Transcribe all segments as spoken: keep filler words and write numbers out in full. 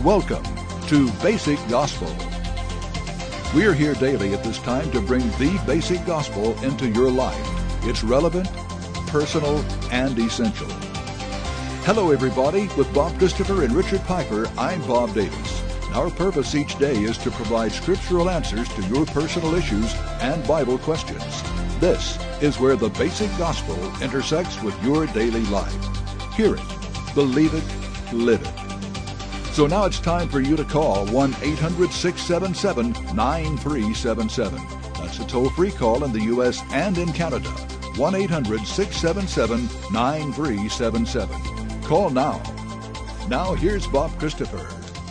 Welcome to Basic Gospel. We are here daily at this time to bring the basic gospel into your life. It's relevant, personal, and essential. Hello, everybody. With Bob Christopher and Richard Piper, I'm Bob Davis. Our purpose each day is to provide scriptural answers to your personal issues and Bible questions. This is where the basic gospel intersects with your daily life. Hear it, believe it, live it. So now it's time for you to call one eight hundred six seven seven nine three seven seven. That's a toll-free call in the U S and in Canada. one eight hundred six seven seven nine three seven seven. Call now. Now here's Bob Christopher.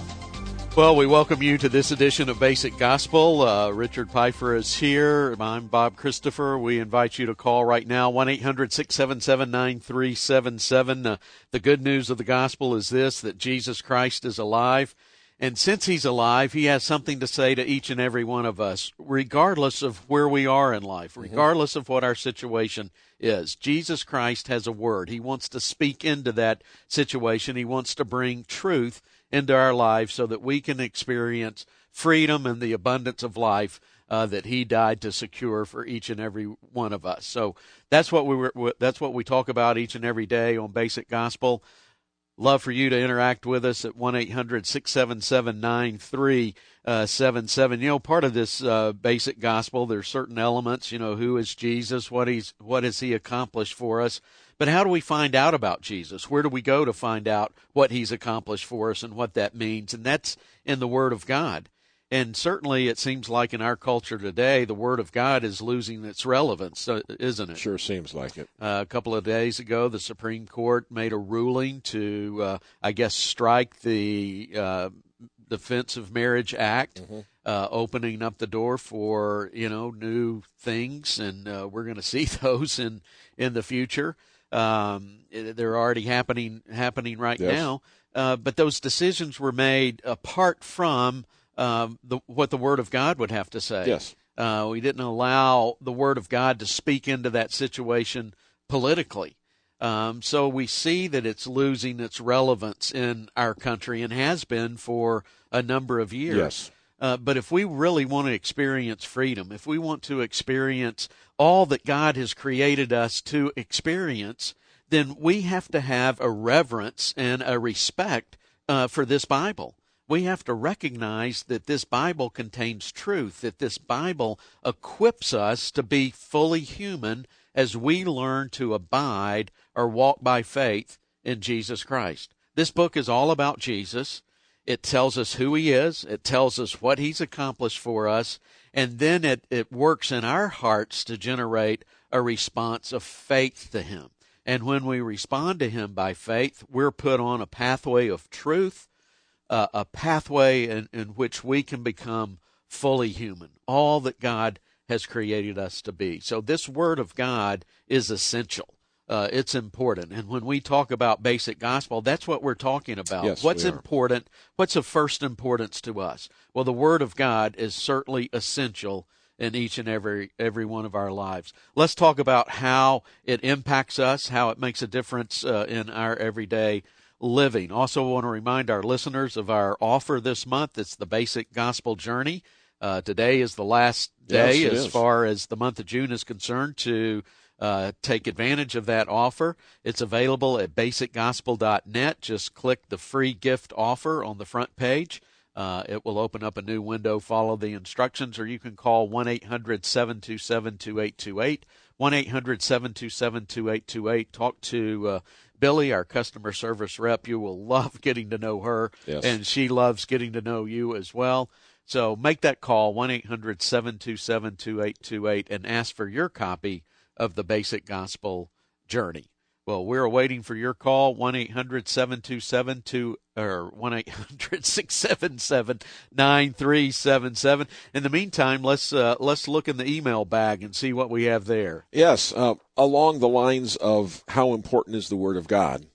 Well, we welcome you to this edition of Basic Gospel. Uh, Richard Piper is here. I'm Bob Christopher. We invite you to call right now, one eight hundred six seven seven nine three seven seven. Uh, the good news of the gospel is this, that Jesus Christ is alive. And since he's alive, he has something to say to each and every one of us, regardless of where we are in life, regardless mm-hmm. of what our situation is. Jesus Christ has a word. He wants to speak into that situation. He wants to bring truth into our lives so that we can experience freedom and the abundance of life uh, that he died to secure for each and every one of us. So that's what we were, that's what we talk about each and every day on Basic Gospel. Love for you to interact with us at one eight hundred six seven seven nine three seven seven. You know, part of this uh, Basic Gospel, there's certain elements, you know, who is Jesus, what he's what has he accomplished for us. But how do we find out about Jesus? Where do we go to find out what he's accomplished for us and what that means? And that's in the Word of God. And certainly it seems like in our culture today, the Word of God is losing its relevance, isn't it? Sure seems like it. Uh, a couple of days ago, the Supreme Court made a ruling to, uh, I guess, strike the uh, Defense of Marriage Act, mm-hmm. uh, opening up the door for, you know, new things. And uh, we're going to see those in, in the future. Um, they're already happening happening right yes. now, uh, but those decisions were made apart from um, the, what the Word of God would have to say. Yes, uh, we didn't allow the Word of God to speak into that situation politically. Um, so we see that it's losing its relevance in our country and has been for a number of years. Yes. Uh, but if we really want to experience freedom, if we want to experience all that God has created us to experience, then we have to have a reverence and a respect uh, for this Bible. We have to recognize that this Bible contains truth, that this Bible equips us to be fully human as we learn to abide or walk by faith in Jesus Christ. This book is all about Jesus. It tells us who he is. It tells us what he's accomplished for us. And then it, it works in our hearts to generate a response of faith to him. And when we respond to him by faith, we're put on a pathway of truth, uh, a pathway in, in which we can become fully human, all that God has created us to be. So this Word of God is essential. Uh, it's important. And when we talk about basic gospel, that's what we're talking about. Yes, what's we are. important? What's of first importance to us? Well, the Word of God is certainly essential in each and every every one of our lives. Let's talk about how it impacts us, how it makes a difference uh, in our everyday living. Also want to remind our listeners of our offer this month. It's the Basic Gospel Journey. Uh, today is the last day yes, as is. far as the month of June is concerned to Uh, take advantage of that offer. It's available at basic gospel dot net. Just click the free gift offer on the front page. Uh, it will open up a new window. Follow the instructions, or you can call one eight hundred seven two seven two eight two eight, one eight hundred seven two seven two eight two eight. Talk to uh, Billy, our customer service rep. You will love getting to know her, yes. and she loves getting to know you as well. So make that call, one eight hundred seven two seven two eight two eight, and ask for your copy of the Basic Gospel Journey. Well, we're waiting for your call, one eight hundred seven two seven two or one eight hundred six seven seven nine three seven seven. In the meantime, let's uh, let's look in the email bag and see what we have there. Yes, uh, along the lines of how important is the Word of God,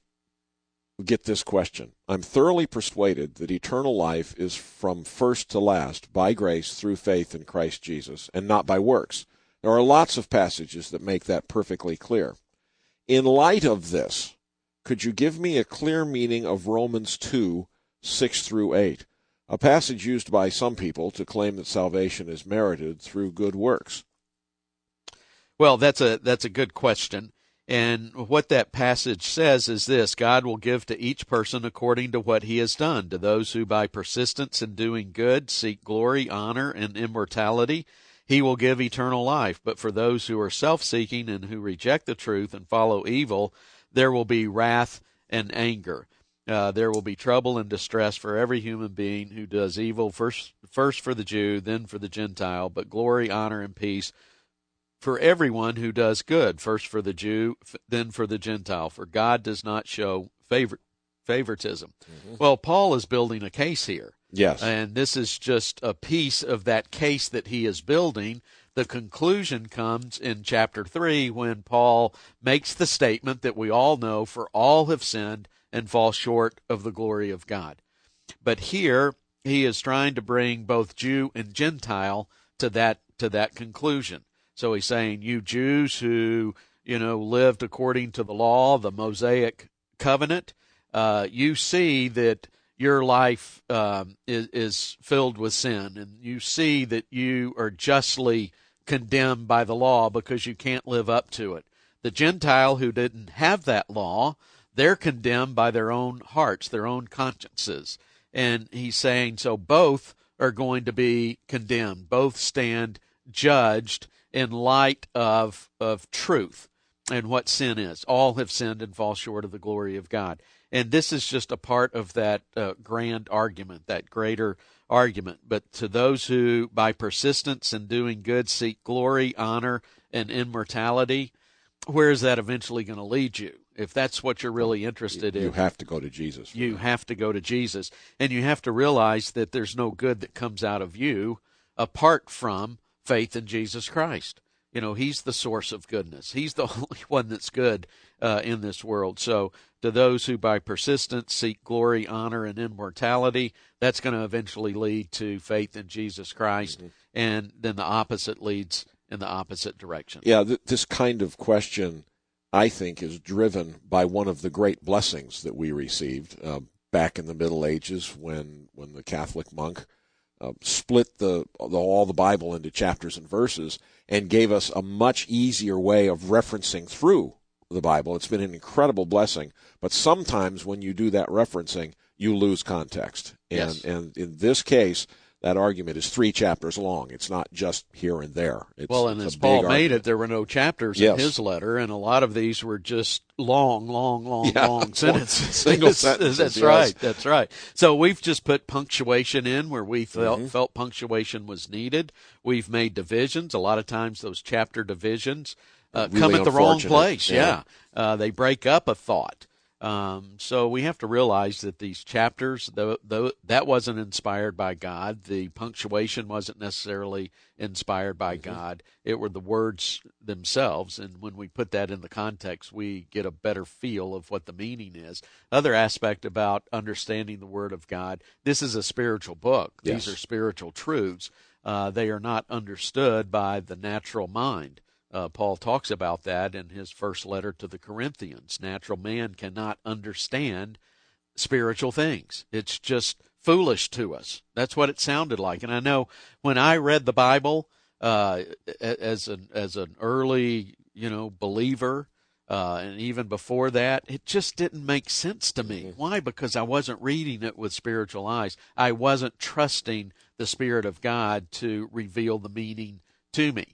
we get this question. I'm thoroughly persuaded that eternal life is from first to last by grace through faith in Christ Jesus, and not by works. There are lots of passages that make that perfectly clear. In light of this, could you give me a clear meaning of Romans two, six through eight, a passage used by some people to claim that salvation is merited through good works. Well, that's a that's a good question. And what that passage says is this: God will give to each person according to what he has done. To those who by persistence in doing good seek glory, honor, and immortality, he will give eternal life. But for those who are self-seeking and who reject the truth and follow evil, there will be wrath and anger. Uh, there will be trouble and distress for every human being who does evil, first, first for the Jew, then for the Gentile, but glory, honor, and peace for everyone who does good, first for the Jew, then for the Gentile, for God does not show favor, favoritism. Mm-hmm. Well, Paul is building a case here. Yes. And this is just a piece of that case that he is building. The conclusion comes in chapter three when Paul makes the statement that we all know, for all have sinned and fall short of the glory of God. But here he is trying to bring both Jew and Gentile to that to that conclusion. So he's saying, you Jews who, you know, lived according to the law, the Mosaic covenant, uh, you see that your life um, is, is filled with sin, and you see that you are justly condemned by the law because you can't live up to it. The Gentile who didn't have that law, they're condemned by their own hearts, their own consciences. And he's saying, so both are going to be condemned. Both stand judged in light of of truth and what sin is. All have sinned and fall short of the glory of God. And this is just a part of that uh, grand argument, that greater argument. But to those who, by persistence in doing good, seek glory, honor, and immortality, where is that eventually going to lead you? If that's what you're really interested you, in, you have to go to Jesus. You that. have to go to Jesus. And you have to realize that there's no good that comes out of you apart from faith in Jesus Christ. You know, he's the source of goodness. He's the only one that's good uh, in this world. So to those who by persistence seek glory, honor, and immortality, that's going to eventually lead to faith in Jesus Christ. Mm-hmm. And then the opposite leads in the opposite direction. Yeah, th- this kind of question, I think, is driven by one of the great blessings that we received uh, back in the Middle Ages when, when the Catholic monk Uh, split the, the all the Bible into chapters and verses and gave us a much easier way of referencing through the Bible. It's been an incredible blessing. But sometimes when you do that referencing, you lose context. And, yes. and in this case, that argument is three chapters long. It's not just here and there. It's, well, and it's as Paul made argument. it, there were no chapters yes. in his letter, and a lot of these were just long, long, long, yeah. long sentences. Single sentences. That's yes. right. That's right. So we've just put punctuation in where we felt, mm-hmm. felt punctuation was needed. We've made divisions. A lot of times those chapter divisions uh, really come at the wrong place. Yeah. yeah. Uh, they break up a thought. Um, so we have to realize that these chapters, though, though that wasn't inspired by God, the punctuation wasn't necessarily inspired by mm-hmm. God. It were the words themselves, and when we put that in the context, we get a better feel of what the meaning is. Other aspect about understanding the Word of God, this is a spiritual book. Yes. These are spiritual truths. Uh, they are not understood by the natural mind. Uh, Paul talks about that in his first letter to the Corinthians. Natural man cannot understand spiritual things. It's just foolish to us. That's what it sounded like. And I know when I read the Bible uh, as an as an early, you know, believer, uh, and even before that, it just didn't make sense to me. Why? Because I wasn't reading it with spiritual eyes. I wasn't trusting the Spirit of God to reveal the meaning to me.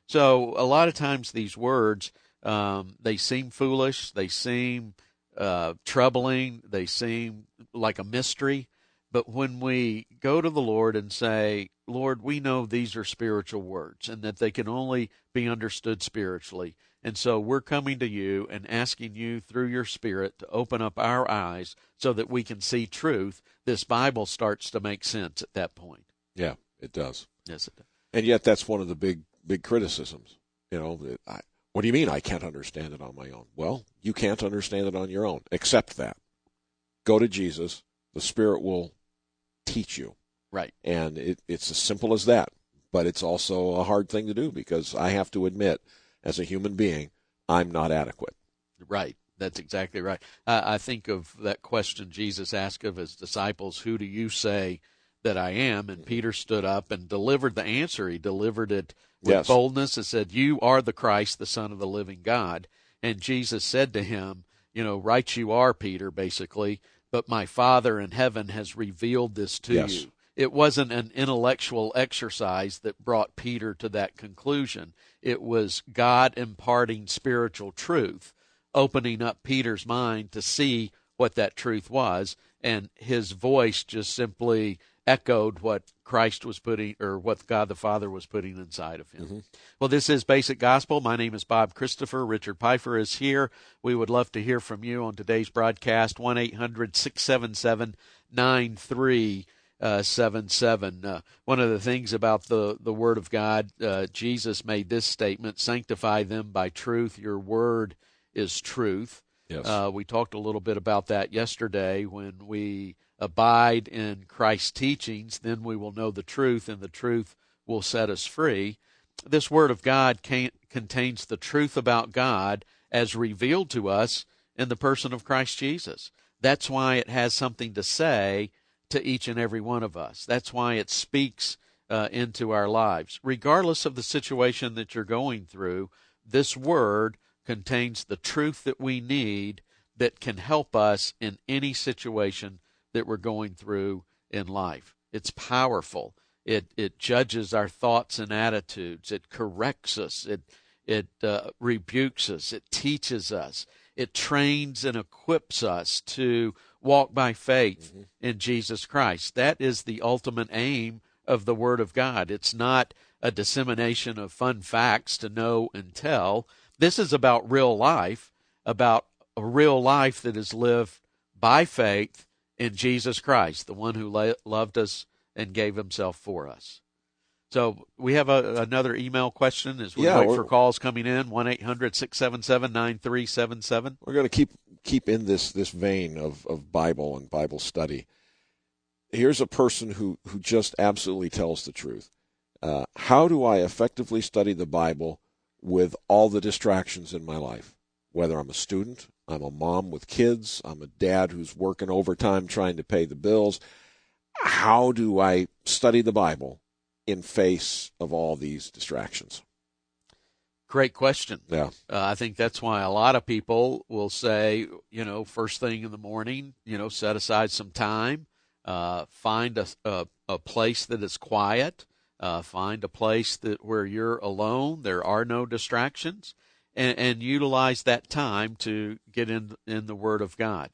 So a lot of times these words, um, they seem foolish, they seem uh, troubling, they seem like a mystery. But when we go to the Lord and say, Lord, we know these are spiritual words and that they can only be understood spiritually. And so we're coming to you and asking you through your Spirit to open up our eyes so that we can see truth. This Bible starts to make sense at that point. Yeah, it does. Yes, it does. And yet that's one of the big big criticisms. You know, I, what do you mean I can't understand it on my own? Well, you can't understand it on your own. Accept that. Go to Jesus. The Spirit will teach you. Right. And it, it's as simple as that. But it's also a hard thing to do because I have to admit, as a human being, I'm not adequate. Right. That's exactly right. I, I think of that question Jesus asked of his disciples, who do you say that I am? And Peter stood up and delivered the answer. He delivered it with Yes. boldness and said, you are the Christ, the Son of the living God. And Jesus said to him, you know, right you are, Peter, basically, but my Father in heaven has revealed this to Yes. you. It wasn't an intellectual exercise that brought Peter to that conclusion. It was God imparting spiritual truth, opening up Peter's mind to see what that truth was, and his voice just simply echoed what Christ was putting, or what God the Father was putting inside of him. Mm-hmm. Well, this is Basic Gospel. My name is Bob Christopher. Richard Pfeiffer is here. We would love to hear from you on today's broadcast, one eight hundred six seven seven nine three seven seven. Uh, one of the things about the, the Word of God, uh, Jesus made this statement, sanctify them by truth. Your word is truth. Yes. Uh, we talked a little bit about that yesterday. When we abide in Christ's teachings, then we will know the truth, and the truth will set us free. This Word of God can, contains the truth about God as revealed to us in the person of Christ Jesus. That's why it has something to say to each and every one of us. That's why it speaks uh, into our lives. Regardless of the situation that you're going through, this Word contains the truth that we need that can help us in any situation that we're going through in life. It's powerful. It it judges our thoughts and attitudes. It corrects us. It it uh, rebukes us. It teaches us. It trains and equips us to walk by faith mm-hmm. in Jesus Christ. That is the ultimate aim of the Word of God. It's not a dissemination of fun facts to know and tell. This is about real life, about a real life that is lived by faith in Jesus Christ, the one who la- loved us and gave himself for us. So we have a, another email question as we yeah, wait for calls coming in, one eight hundred six seven seven nine three seven seven. We're going to keep keep in this this vein of, of Bible and Bible study. Here's a person who, who just absolutely tells the truth. Uh, how do I effectively study the Bible with all the distractions in my life? Whether I'm a student, I'm a mom with kids, I'm a dad who's working overtime trying to pay the bills. How do I study the Bible in face of all these distractions? Great question. Yeah. Uh, I think that's why a lot of people will say, you know, first thing in the morning, you know, set aside some time, uh, find a, a, a place that is quiet, uh, find a place that where you're alone, there are no distractions, and, and utilize that time to get in in the Word of God.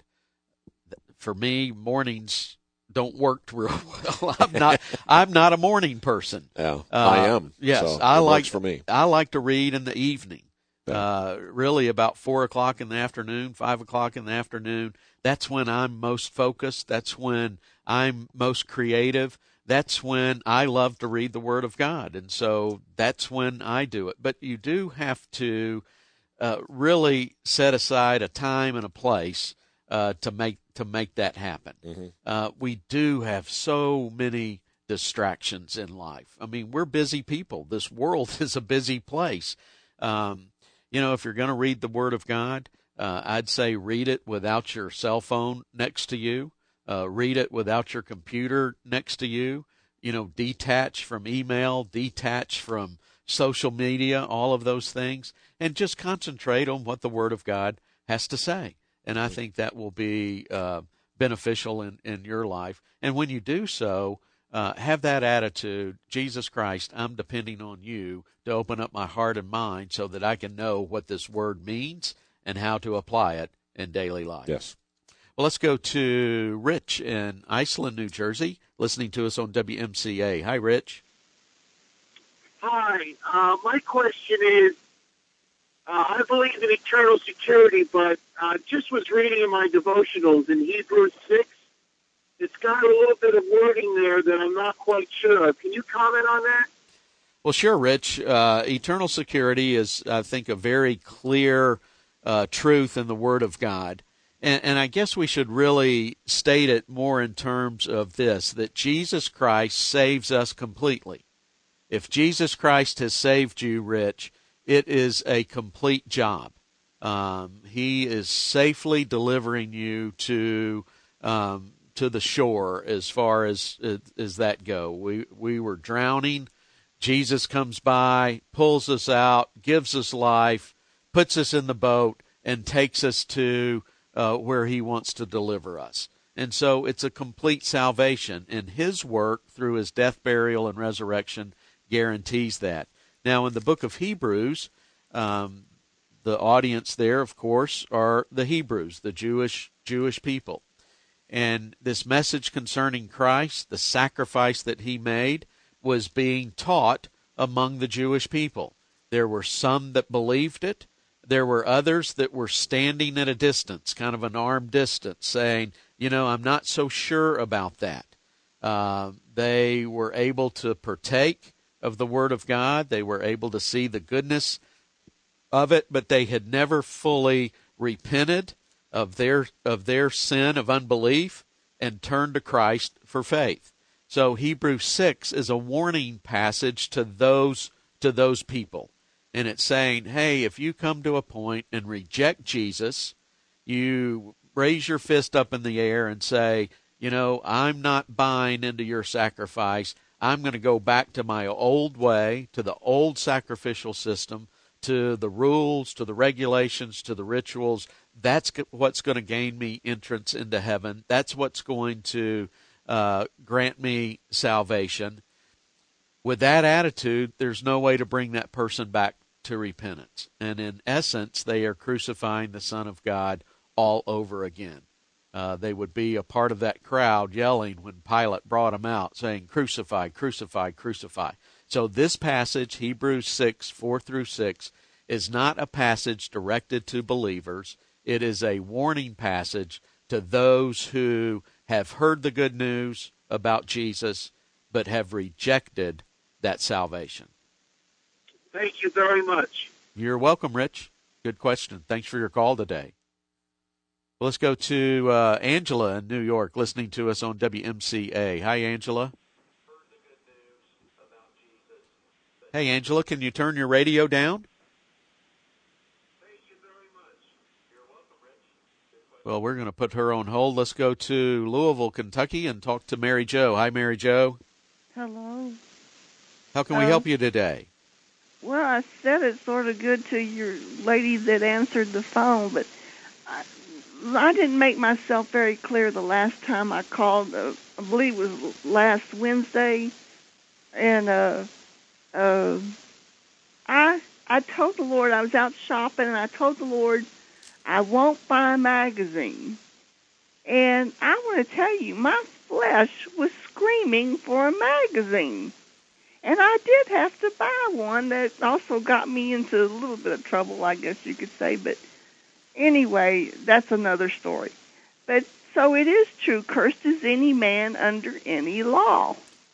For me, mornings don't work real well. I'm not. I'm not a morning person. Yeah, uh, I am. Yes, so I it like works for me. I like to read in the evening. Yeah. Uh, really, about four o'clock in the afternoon, five o'clock in the afternoon. That's when I'm most focused. That's when I'm most creative. That's when I love to read the Word of God, and so that's when I do it. But you do have to uh, really set aside a time and a place uh, to make to make that happen. Mm-hmm. Uh, we do have so many distractions in life. I mean, we're busy people. This world is a busy place. Um, you know, if you're going to read the Word of God, uh, I'd say read it without your cell phone next to you. Uh, read it without your computer next to you. You know, detach from email, detach from social media, all of those things, and just concentrate on what the Word of God has to say. And I think that will be uh, beneficial in, in your life. And when you do so, uh, have that attitude, Jesus Christ, I'm depending on you to open up my heart and mind so that I can know what this word means and how to apply it in daily life. Yes. Well, let's go to Rich in Iceland, New Jersey, listening to us on W M C A. Hi, Rich. Hi. Uh, my question is, Uh, I believe in eternal security, but uh, just was reading in my devotionals in Hebrews six. It's got a little bit of wording there that I'm not quite sure of. Can you comment on that? Well, sure, Rich. Uh, eternal security is, I think, a very clear uh, truth in the Word of God. And, and I guess we should really state it more in terms of this, that Jesus Christ saves us completely. If Jesus Christ has saved you, Rich, it is a complete job. Um, he is safely delivering you to um, to the shore as far as as that go. We we were drowning. Jesus comes by, pulls us out, gives us life, puts us in the boat, and takes us to uh, where he wants to deliver us. And so it's a complete salvation, and his work through his death, burial, and resurrection guarantees that. Now, in the book of Hebrews, um, the audience there, of course, are the Hebrews, the Jewish Jewish people. And this message concerning Christ, the sacrifice that he made, was being taught among the Jewish people. There were some that believed it. There were others that were standing at a distance, kind of an arm distance, saying, you know, I'm not so sure about that. Uh, they were able to partake of the Word of God. They were able to see the goodness of it, but they had never fully repented of their of their sin of unbelief and turned to Christ for faith. So Hebrews six is a warning passage to those to those people. And it's saying, hey, if you come to a point and reject Jesus, you raise your fist up in the air and say, you know, I'm not buying into your sacrifice. I'm going to go back to my old way, to the old sacrificial system, to the rules, to the regulations, to the rituals. That's what's going to gain me entrance into heaven. That's what's going to uh, grant me salvation. With that attitude, there's no way to bring that person back to repentance. And in essence, they are crucifying the Son of God all over again. Uh, they would be a part of that crowd yelling when Pilate brought him out, saying, crucify, crucify, crucify. So this passage, Hebrews six, four through six, is not a passage directed to believers. It is a warning passage to those who have heard the good news about Jesus, but have rejected that salvation. Thank you very much. You're welcome, Rich. Good question. Thanks for your call today. Well, let's go to uh, Angela in New York, listening to us on W M C A. Hi, Angela. Hey, Angela, can you turn your radio down? Thank you very much. You're welcome, Rich. Well, we're going to put her on hold. Let's go to Louisville, Kentucky, and talk to Mary Jo. Hi, Mary Jo. Hello. How can we Uh, help you today? Well, I said it sort of good to your lady that answered the phone, but I, I didn't make myself very clear the last time I called. Uh, I believe it was last Wednesday, and uh, uh, I I told the Lord I was out shopping, and I told the Lord I won't buy a magazine. And I want to tell you, my flesh was screaming for a magazine. And I did have to buy one that also got me into a little bit of trouble, I guess you could say. But anyway, that's another story. But so it is true, cursed is any man under any law.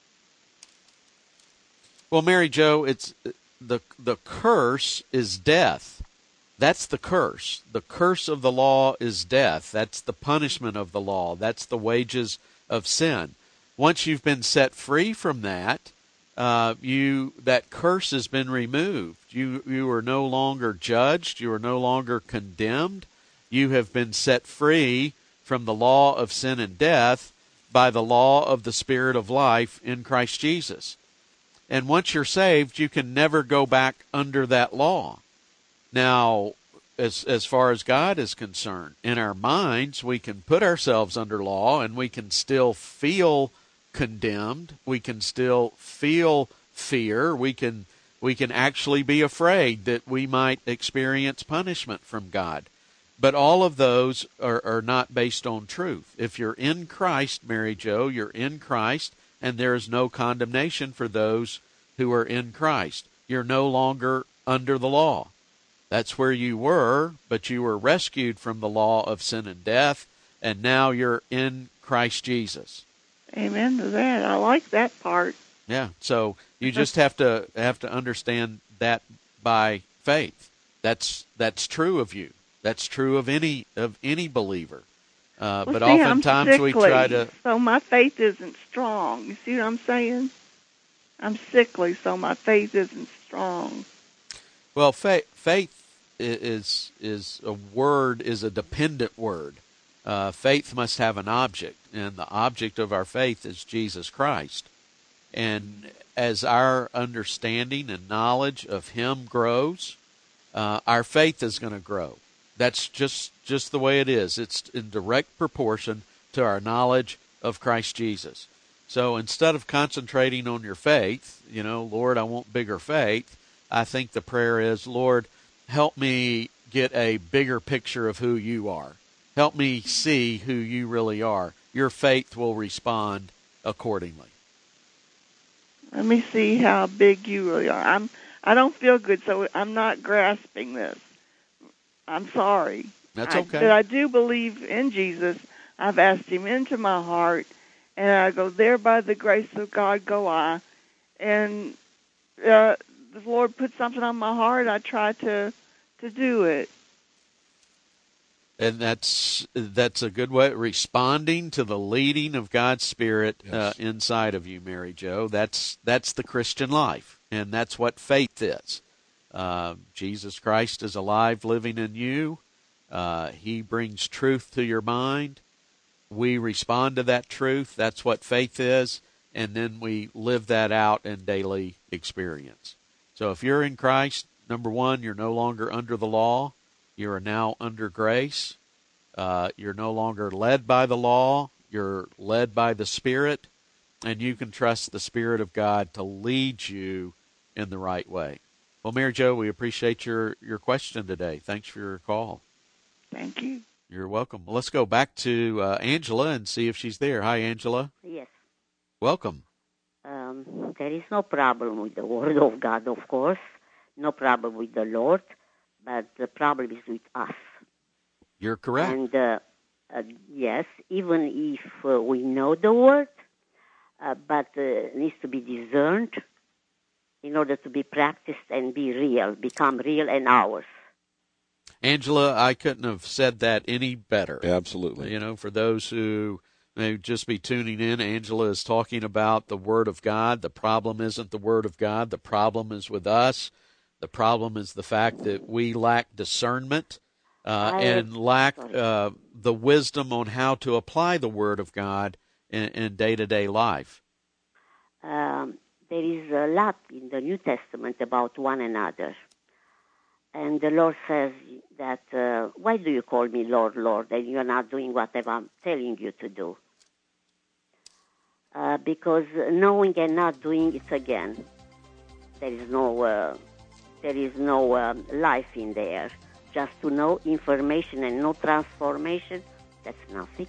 Well, Mary Jo, it's the the curse is death. That's the curse. The curse of the law is death. That's the punishment of the law. That's the wages of sin. Once you've been set free from that, Uh, you that curse has been removed. You you are no longer judged. You are no longer condemned. You have been set free from the law of sin and death by the law of the Spirit of life in Christ Jesus. And once you're saved, you can never go back under that law. Now, as as far as God is concerned, in our minds, we can put ourselves under law and we can still feel condemned. We can still feel fear. We can we can actually be afraid that we might experience punishment from God. But all of those are, are not based on truth. If you're in Christ, Mary Jo, you're in Christ, and there is no condemnation for those who are in Christ. You're no longer under the law. That's where you were, but you were rescued from the law of sin and death, and now you're in Christ Jesus. Amen to that. I like that part. Yeah, so you just have to have to understand that by faith. That's that's true of you. That's true of any of any believer. Uh, well, but see, oftentimes I'm we sickly, try to. So my faith isn't strong. You see what I'm saying? I'm sickly, so my faith isn't strong. Well, faith faith is is a word is a dependent word. Uh, faith must have an object, and the object of our faith is Jesus Christ. And as our understanding and knowledge of Him grows, uh, our faith is going to grow. That's just, just the way it is. It's in direct proportion to our knowledge of Christ Jesus. So instead of concentrating on your faith, you know, Lord, I want bigger faith, I think the prayer is, Lord, help me get a bigger picture of who you are. Help me see who you really are. Your faith will respond accordingly. Let me see how big you really are. I'm, I don't feel good, so I'm not grasping this. I'm sorry. That's I, okay. But I do believe in Jesus. I've asked Him into my heart, and I go, there by the grace of God go I. And uh, the Lord put something on my heart. I try to to do it. And that's that's a good way, responding to the leading of God's Spirit Yes. uh, inside of you, Mary Jo. That's that's the Christian life, and that's what faith is. Uh, Jesus Christ is alive, living in you. Uh, he brings truth to your mind. We respond to that truth. That's what faith is, and then we live that out in daily experience. So if you're in Christ, number one, you're no longer under the law. You are now under grace. Uh, you're no longer led by the law. You're led by the Spirit, and you can trust the Spirit of God to lead you in the right way. Well, Mary Jo, we appreciate your, your question today. Thanks for your call. Thank you. You're welcome. Well, let's go back to uh, Angela and see if she's there. Hi, Angela. Yes. Welcome. Um, there is no problem with the Word of God, of course. No problem with the Lord. But the problem is with us. You're correct. And, uh, uh, yes, even if uh, we know the Word, uh, but uh, it needs to be discerned in order to be practiced and be real, become real and ours. Angela, I couldn't have said that any better. Absolutely. You know, for those who may just be tuning in, Angela is talking about the Word of God. The problem isn't the Word of God. The problem is with us. The problem is the fact that we lack discernment uh, I, and lack uh, the wisdom on how to apply the Word of God in, in day-to-day life. Um, there is a lot in the New Testament about one another. And the Lord says that, uh, why do you call me Lord, Lord, and you're not doing whatever I'm telling you to do? Uh, because knowing and not doing it again, there is no... Uh, There is no um, life in there. Just to know information and no transformation, that's nothing.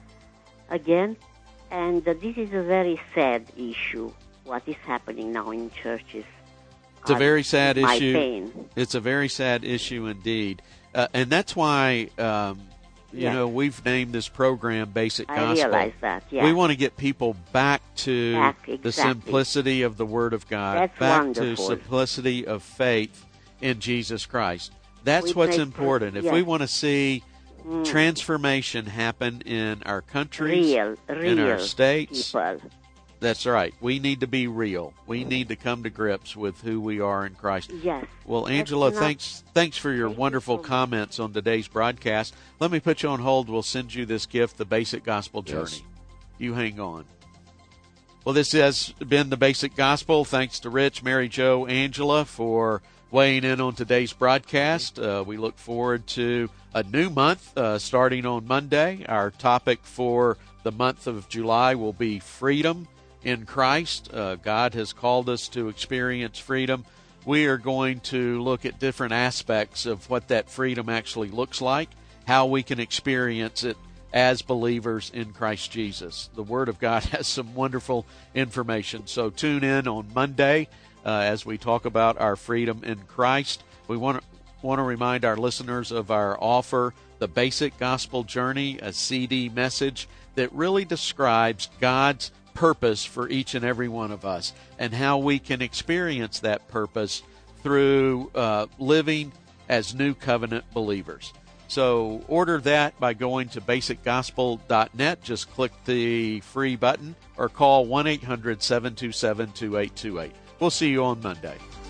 Again, and uh, this is a very sad issue, what is happening now in churches. It's a very sad my issue. Pain. It's a very sad issue indeed. Uh, and that's why, um, you Yes. know, we've named this program Basic I Gospel. realize that, yeah. We want to get people back to Back, the exactly. simplicity of the Word of God, That's back wonderful. to simplicity of faith in Jesus Christ. That's We what's make- important. If yes. we want to see Mm. transformation happen in our countries, Real, in our real states, people. that's right. We need to be real. We need to come to grips with who we are in Christ. Yes. Well, Angela, not- thanks thanks for your Thank you wonderful so much. comments on today's broadcast. Let me put you on hold. We'll send you this gift, the Basic Gospel Journey. Yes. You hang on. Well, this has been the Basic Gospel. Thanks to Rich, Mary Jo, Angela for weighing in on today's broadcast. Uh, we look forward to a new month uh, starting on Monday. Our topic for the month of July will be freedom in Christ. Uh, God has called us to experience freedom. We are going to look at different aspects of what that freedom actually looks like, how we can experience it as believers in Christ Jesus. The Word of God has some wonderful information. So tune in on Monday uh, as we talk about our freedom in Christ. We want to want to remind our listeners of our offer, The Basic Gospel Journey, a C D message that really describes God's purpose for each and every one of us and how we can experience that purpose through uh, living as new covenant believers. So order that by going to basic gospel dot net. Just click the free button or call one eight hundred seven two seven two eight two eight. We'll see you on Monday.